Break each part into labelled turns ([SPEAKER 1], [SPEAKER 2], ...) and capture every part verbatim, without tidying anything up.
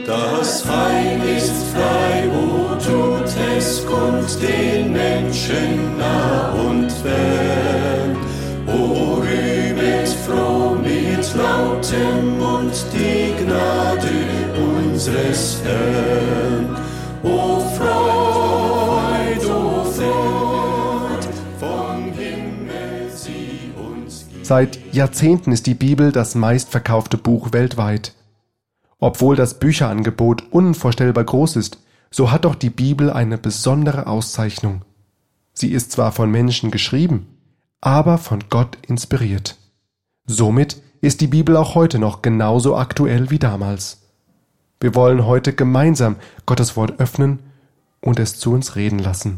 [SPEAKER 1] Das Heil ist frei, o tut es kund den Menschen nah und fern. O rühmet froh mit lautem Mund die Gnade unseres Herrn. O Freud, o Freud, vom Himmel sie uns gibt.
[SPEAKER 2] Seit Jahrzehnten ist die Bibel das meistverkaufte Buch weltweit. Obwohl das Bücherangebot unvorstellbar groß ist, so hat doch die Bibel eine besondere Auszeichnung. Sie ist zwar von Menschen geschrieben, aber von Gott inspiriert. Somit ist die Bibel auch heute noch genauso aktuell wie damals. Wir wollen heute gemeinsam Gottes Wort öffnen und es zu uns reden lassen.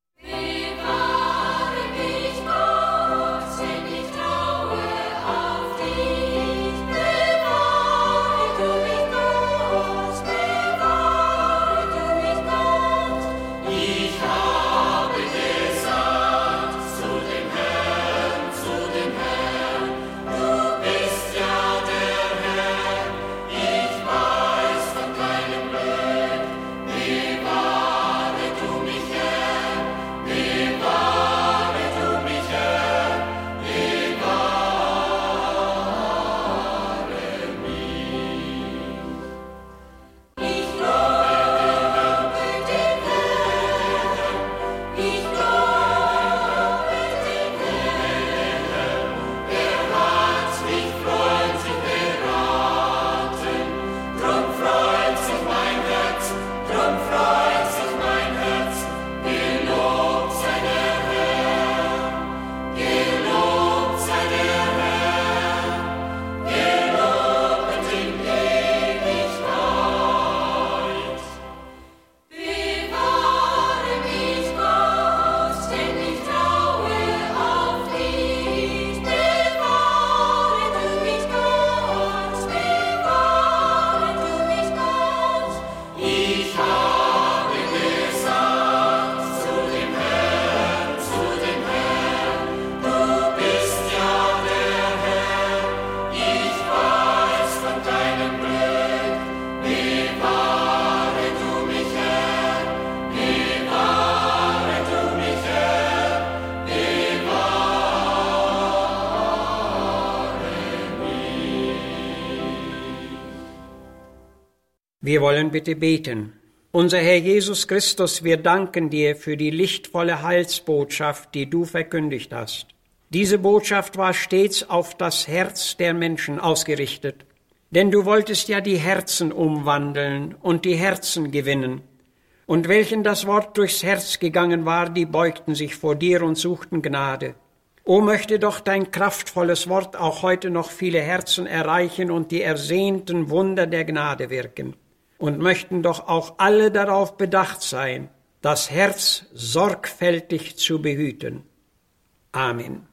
[SPEAKER 3] Wir wollen bitte beten. Unser Herr Jesus Christus, wir danken dir für die lichtvolle Heilsbotschaft, die du verkündigt hast. Diese Botschaft war stets auf das Herz der Menschen ausgerichtet. Denn du wolltest ja die Herzen umwandeln und die Herzen gewinnen. Und welchen das Wort durchs Herz gegangen war, die beugten sich vor dir und suchten Gnade. O möchte doch dein kraftvolles Wort auch heute noch viele Herzen erreichen und die ersehnten Wunder der Gnade wirken. Und möchten doch auch alle darauf bedacht sein, das Herz sorgfältig zu behüten. Amen.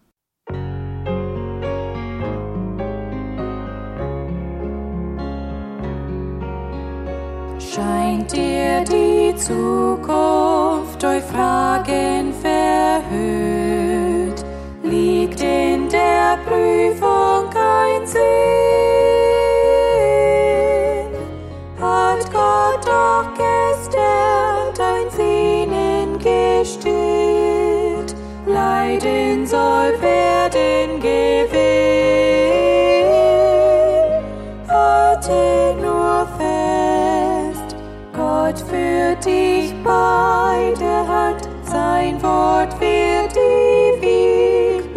[SPEAKER 4] Scheint dir die Zukunft durch Fragen verhüllt? Liegt in der Prüfung kein Sinn? Hat Gott doch gestern dein Sehnen gestillt? Leiden soll werden Gewinn. Halte nur fest, Gott führt dich bei der Hand, sein Wort wird ewig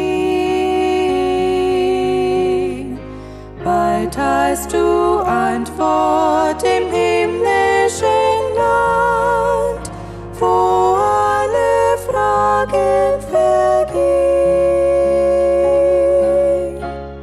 [SPEAKER 4] bestehen. Bald hast du Antwort im himmlischen Land, wo alle Fragen vergehen.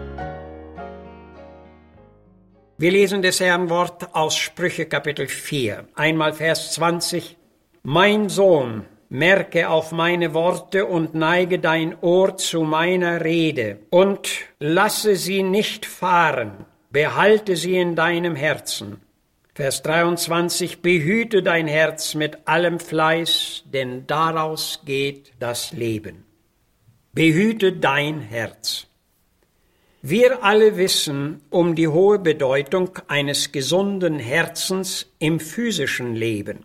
[SPEAKER 3] Wir lesen des Herrn Wort aus Sprüche Kapitel vier, einmal Vers zwanzig. Mein Sohn, merke auf meine Worte und neige dein Ohr zu meiner Rede und lasse sie nicht fahren, behalte sie in deinem Herzen. Vers dreiundzwanzig, behüte dein Herz mit allem Fleiß, denn daraus geht das Leben. Behüte dein Herz. Wir alle wissen um die hohe Bedeutung eines gesunden Herzens im physischen Leben.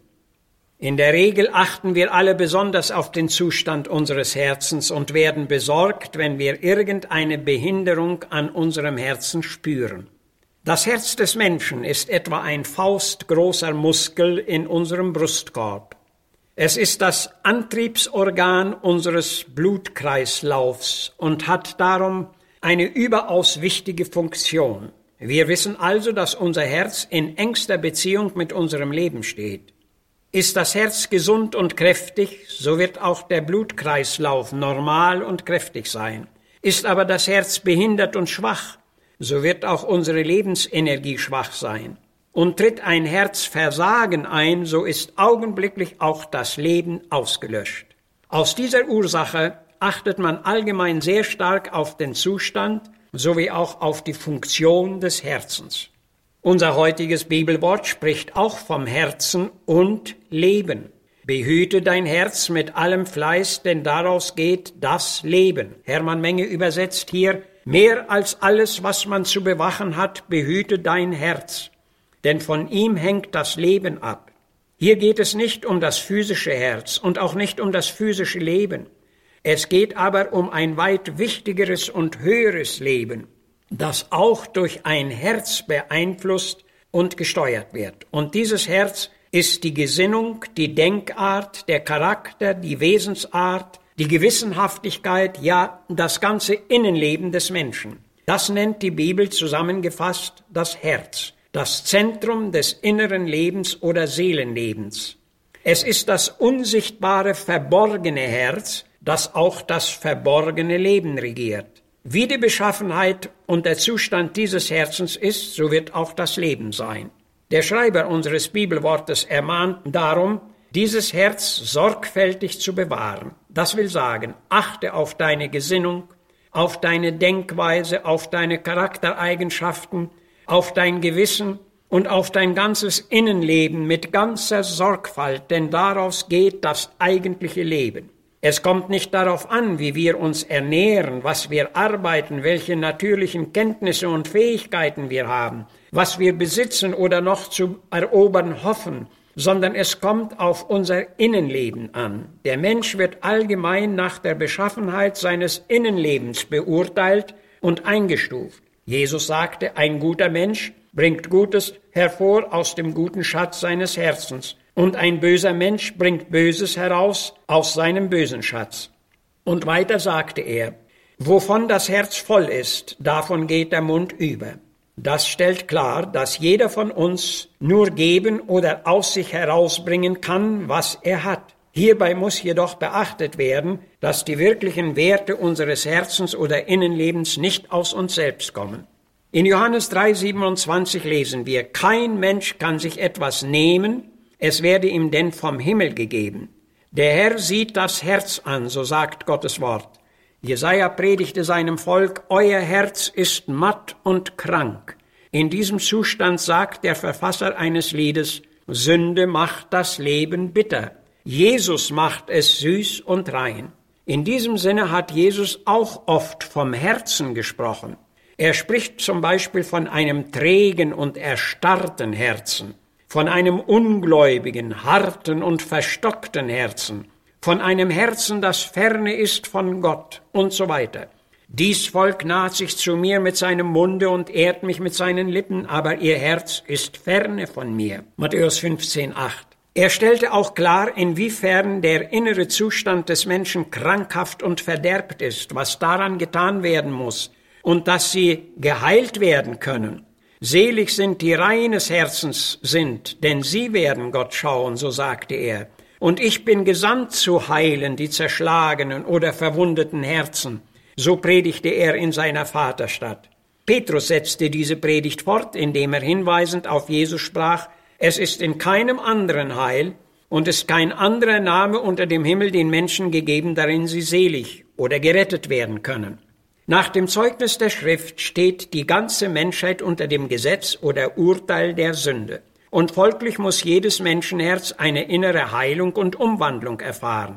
[SPEAKER 3] In der Regel achten wir alle besonders auf den Zustand unseres Herzens und werden besorgt, wenn wir irgendeine Behinderung an unserem Herzen spüren. Das Herz des Menschen ist etwa ein faustgroßer Muskel in unserem Brustkorb. Es ist das Antriebsorgan unseres Blutkreislaufs und hat darum eine überaus wichtige Funktion. Wir wissen also, dass unser Herz in engster Beziehung mit unserem Leben steht. Ist das Herz gesund und kräftig, so wird auch der Blutkreislauf normal und kräftig sein. Ist aber das Herz behindert und schwach, so wird auch unsere Lebensenergie schwach sein. Und tritt ein Herzversagen ein, so ist augenblicklich auch das Leben ausgelöscht. Aus dieser Ursache achtet man allgemein sehr stark auf den Zustand sowie auch auf die Funktion des Herzens. Unser heutiges Bibelwort spricht auch vom Herzen und Leben. Behüte dein Herz mit allem Fleiß, denn daraus geht das Leben. Hermann Menge übersetzt hier, mehr als alles, was man zu bewachen hat, behüte dein Herz, denn von ihm hängt das Leben ab. Hier geht es nicht um das physische Herz und auch nicht um das physische Leben. Es geht aber um ein weit wichtigeres und höheres Leben, das auch durch ein Herz beeinflusst und gesteuert wird. Und dieses Herz ist die Gesinnung, die Denkart, der Charakter, die Wesensart, die Gewissenhaftigkeit, ja, das ganze Innenleben des Menschen. Das nennt die Bibel zusammengefasst das Herz, das Zentrum des inneren Lebens oder Seelenlebens. Es ist das unsichtbare, verborgene Herz, das auch das verborgene Leben regiert. Wie die Beschaffenheit und der Zustand dieses Herzens ist, so wird auch das Leben sein. Der Schreiber unseres Bibelwortes ermahnt darum, dieses Herz sorgfältig zu bewahren. Das will sagen, achte auf deine Gesinnung, auf deine Denkweise, auf deine Charaktereigenschaften, auf dein Gewissen und auf dein ganzes Innenleben mit ganzer Sorgfalt, denn daraus geht das eigentliche Leben. Es kommt nicht darauf an, wie wir uns ernähren, was wir arbeiten, welche natürlichen Kenntnisse und Fähigkeiten wir haben, was wir besitzen oder noch zu erobern hoffen, sondern es kommt auf unser Innenleben an. Der Mensch wird allgemein nach der Beschaffenheit seines Innenlebens beurteilt und eingestuft. Jesus sagte, ein guter Mensch bringt Gutes hervor aus dem guten Schatz seines Herzens. Und ein böser Mensch bringt Böses heraus aus seinem bösen Schatz. Und weiter sagte er, wovon das Herz voll ist, davon geht der Mund über. Das stellt klar, dass jeder von uns nur geben oder aus sich herausbringen kann, was er hat. Hierbei muss jedoch beachtet werden, dass die wirklichen Werte unseres Herzens oder Innenlebens nicht aus uns selbst kommen. In Johannes drei siebenundzwanzig lesen wir, kein Mensch kann sich etwas nehmen, es werde ihm denn vom Himmel gegeben. Der Herr sieht das Herz an, so sagt Gottes Wort. Jesaja predigte seinem Volk, euer Herz ist matt und krank. In diesem Zustand sagt der Verfasser eines Liedes, Sünde macht das Leben bitter. Jesus macht es süß und rein. In diesem Sinne hat Jesus auch oft vom Herzen gesprochen. Er spricht zum Beispiel von einem trägen und erstarrten Herzen, von einem ungläubigen, harten und verstockten Herzen, von einem Herzen, das ferne ist von Gott und so weiter. Dies Volk naht sich zu mir mit seinem Munde und ehrt mich mit seinen Lippen, aber ihr Herz ist ferne von mir. Matthäus fünfzehn acht. Er stellte auch klar, inwiefern der innere Zustand des Menschen krankhaft und verderbt ist, was daran getan werden muss und dass sie geheilt werden können. Selig sind die reines Herzens sind, denn sie werden Gott schauen, so sagte er. Und ich bin gesandt zu heilen die zerschlagenen oder verwundeten Herzen. So predigte er in seiner Vaterstadt. Petrus setzte diese Predigt fort, indem er hinweisend auf Jesus sprach, es ist in keinem anderen Heil und ist kein anderer Name unter dem Himmel den Menschen gegeben, darin sie selig oder gerettet werden können. Nach dem Zeugnis der Schrift steht die ganze Menschheit unter dem Gesetz oder Urteil der Sünde. Und folglich muss jedes Menschenherz eine innere Heilung und Umwandlung erfahren.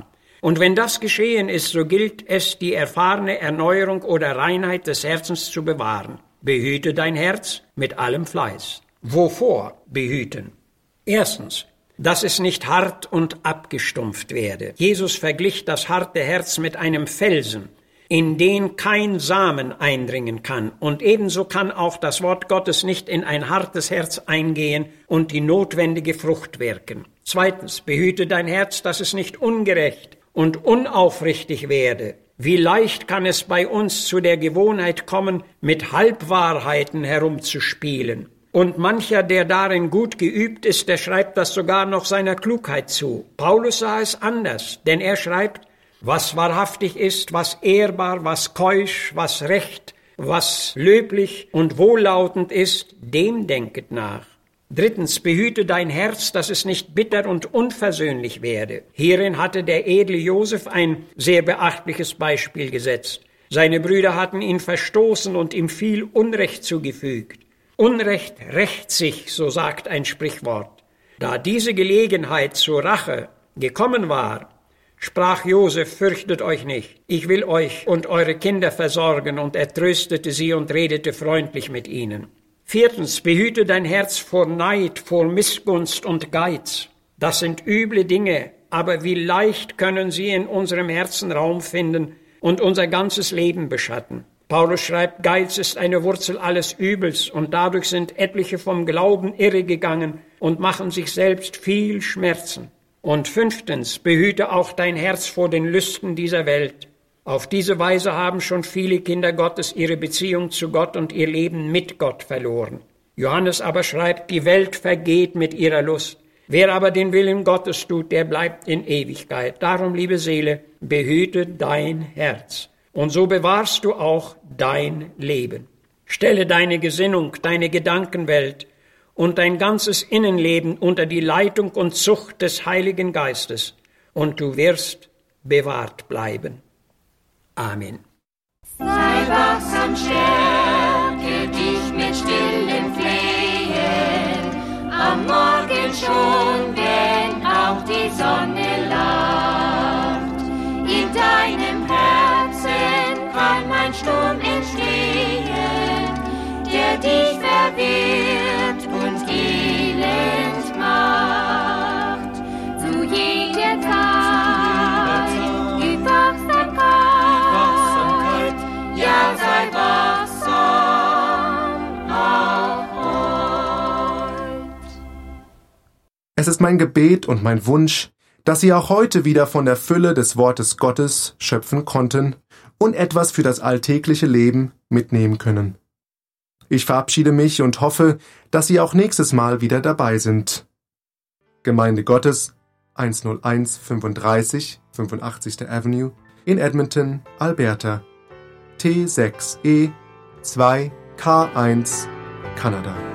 [SPEAKER 3] Und wenn das geschehen ist, so gilt es, die erfahrene Erneuerung oder Reinheit des Herzens zu bewahren. Behüte dein Herz mit allem Fleiß. Wovor behüten? Erstens, dass es nicht hart und abgestumpft werde. Jesus verglich das harte Herz mit einem Felsen, in den kein Samen eindringen kann. Und ebenso kann auch das Wort Gottes nicht in ein hartes Herz eingehen und die notwendige Frucht wirken. Zweitens, behüte dein Herz, dass es nicht ungerecht und unaufrichtig werde. Wie leicht kann es bei uns zu der Gewohnheit kommen, mit Halbwahrheiten herumzuspielen. Und mancher, der darin gut geübt ist, der schreibt das sogar noch seiner Klugheit zu. Paulus sah es anders, denn er schreibt, was wahrhaftig ist, was ehrbar, was keusch, was recht, was löblich und wohllautend ist, dem denket nach. Drittens, behüte dein Herz, dass es nicht bitter und unversöhnlich werde. Hierin hatte der edle Josef ein sehr beachtliches Beispiel gesetzt. Seine Brüder hatten ihn verstoßen und ihm viel Unrecht zugefügt. Unrecht rächt sich, so sagt ein Sprichwort. Da diese Gelegenheit zur Rache gekommen war, sprach Josef, fürchtet euch nicht, ich will euch und eure Kinder versorgen, und er tröstete sie und redete freundlich mit ihnen. Viertens, behüte dein Herz vor Neid, vor Missgunst und Geiz. Das sind üble Dinge, aber wie leicht können sie in unserem Herzen Raum finden und unser ganzes Leben beschatten. Paulus schreibt, Geiz ist eine Wurzel alles Übels, und dadurch sind etliche vom Glauben irregegangen und machen sich selbst viel Schmerzen. Und fünftens, behüte auch dein Herz vor den Lüsten dieser Welt. Auf diese Weise haben schon viele Kinder Gottes ihre Beziehung zu Gott und ihr Leben mit Gott verloren. Johannes aber schreibt, die Welt vergeht mit ihrer Lust. Wer aber den Willen Gottes tut, der bleibt in Ewigkeit. Darum, liebe Seele, behüte dein Herz. Und so bewahrst du auch dein Leben. Stelle deine Gesinnung, deine Gedankenwelt und dein ganzes Innenleben unter die Leitung und Zucht des Heiligen Geistes, und du wirst bewahrt bleiben. Amen.
[SPEAKER 4] Sei wachsam, stärke dich mit stillen Flehen, am Morgen schon, wenn auch die Sonne lacht. In deinem Herzen kann ein Sturm entstehen, der dich verwirrt und elend macht. Zu jeder Zeit, üb Wachsamkeit, ja, sei wachsam auch heut.
[SPEAKER 2] Es ist mein Gebet und mein Wunsch, dass Sie auch heute wieder von der Fülle des Wortes Gottes schöpfen konnten und etwas für das alltägliche Leben mitnehmen können. Ich verabschiede mich und hoffe, dass Sie auch nächstes Mal wieder dabei sind. Gemeinde Gottes, hunderteins fünfunddreißig fünfundachtzigste Avenue in Edmonton, Alberta, T sechs E zwei K eins, Kanada.